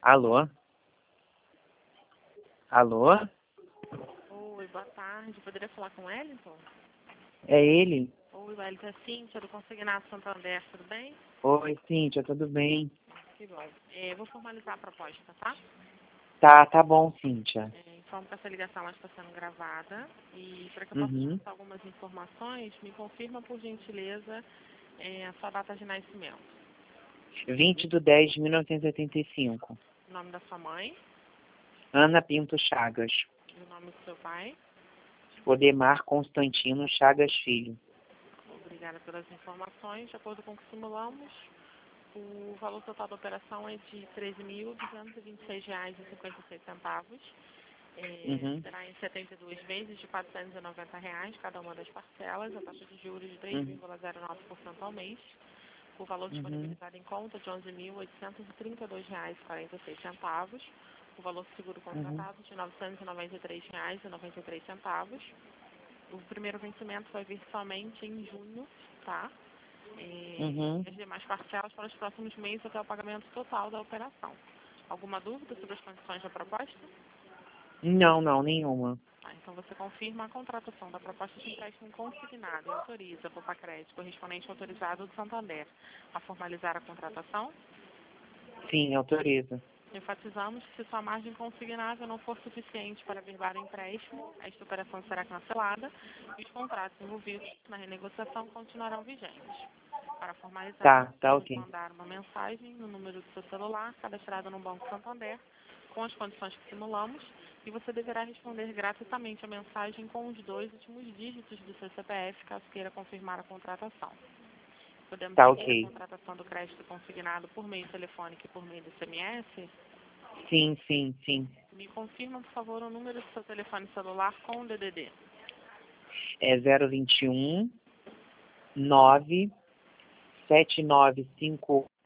Alô? Alô? Oi, boa tarde. Poderia falar com o Wellington? É ele? Oi, Wellington, é Cíntia do Consignado Santander, tudo bem? Oi, Cíntia, tudo bem? Que bom. Vou formalizar a proposta, tá? Tá bom, Cíntia. Informo que essa ligação ela está sendo gravada e para que eu possa te Uhum. passar algumas informações, me confirma, por gentileza, a sua data de nascimento. 20/10/1985. O nome da sua mãe Ana Pinto Chagas. e o nome do seu pai. Odemar Constantino Chagas Filho. Obrigada pelas informações. De acordo com o que simulamos, o valor total da operação é de R$ 13.226,56. Uhum. Será em 72 vezes de R$ 490, cada uma das parcelas, a taxa de juros de Uhum. 3,09% ao mês. O valor Uhum. disponibilizado em conta de R$ 11.832,46. O valor do seguro Uhum. contratado de R$ 993,93. O primeiro vencimento vai vir somente em junho, tá? Uhum. As demais parcelas para os próximos meses até o pagamento total da operação. Alguma dúvida sobre as condições da proposta? Não, nenhuma. Tá, então você confirma a contratação da proposta de empréstimo consignado e autoriza a Copacrédito, correspondente autorizado do Santander, a formalizar a contratação. Sim, autoriza. Enfatizamos que se sua margem consignável não for suficiente para averbar o empréstimo, esta operação será cancelada e os contratos envolvidos na renegociação continuarão vigentes. Para formalizar, Tá vamos ok. mandar uma mensagem no número do seu celular, cadastrado no Banco Santander, com as condições que simulamos, e você deverá responder gratuitamente a mensagem com os 2 últimos dígitos do seu CPF, caso queira confirmar a contratação. Podemos Tá seguir a ok. contratação do crédito consignado por meio telefônico e por meio do SMS? Sim. Me confirma, por favor, o número do seu telefone celular com o DDD. É 021 97958